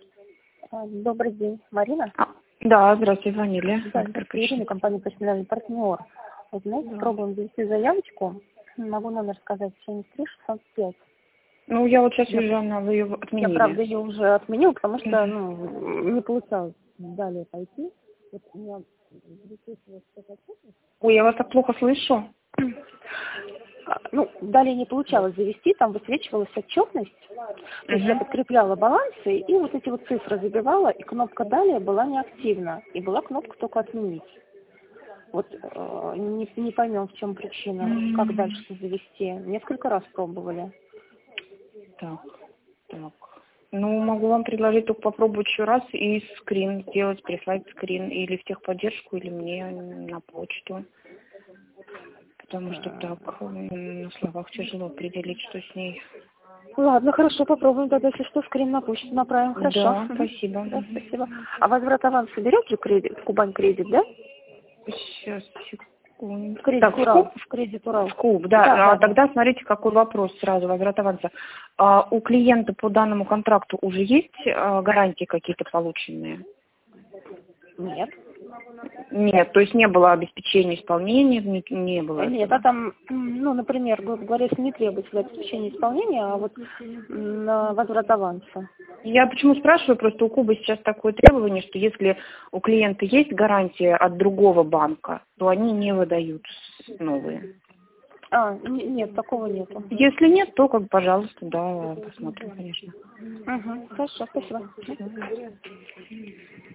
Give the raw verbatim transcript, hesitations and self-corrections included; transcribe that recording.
А, Добрый день, Марина. А, да, здравствуйте, звонили. Да, Альбер это Ирина, Пыщин. компания «Профессиональный партнер». Вот, знаете, Да. пробуем завести заявочку. Могу номер сказать: семьдесят три шестьдесят пять. Ну, я вот сейчас Я, вижу, она, вы ее я, правда, отменили. ее уже отменила, потому что, Мгм. ну, не получалось далее пойти. Вот у меня высвечивалась такая отчетность. Ой, я вас так плохо слышу. А, Ну, далее не получалось завести, там высвечивалась отчетность. То есть я Угу. подкрепляла балансы, и вот эти вот цифры забивала, и кнопка «Далее» была неактивна, и была кнопка только «Отменить». Вот э, не, не поймем, в чем причина, как дальше завести. Несколько раз пробовали. Так, так. Ну, могу вам предложить только попробовать еще раз и скрин сделать, прислать скрин или в техподдержку, или мне на почту. Потому что так м, на словах тяжело определить, что с ней. Ладно, хорошо, попробуем тогда, если что, скрин на почту направим. Хорошо. Да, Мгм. спасибо. Да, спасибо. А возврат аванса берет же кредит, Кубань кредит, да? Сейчас, секунду. Кредит Так, в Урал, Куб? в кредит Урал. В Куб, Да, да. да, А, да. тогда смотрите, какой вопрос сразу, возврат аванса. А, у клиента по данному контракту уже есть а, гарантии какие-то полученные? Нет. Нет, то есть не было обеспечения исполнения, не, не было Нет, а этого. там, м, ну, например, грубо говоря, если не требуется для обеспечения исполнения, а вот м, на возврат аванса. Я почему спрашиваю, просто у Кубы сейчас такое требование, что если у клиента есть гарантия от другого банка, то они не выдают новые. А, н- нет, такого нету. Если нет, то, как бы, пожалуйста, да, посмотрим, конечно. Угу, хорошо, спасибо. Всё.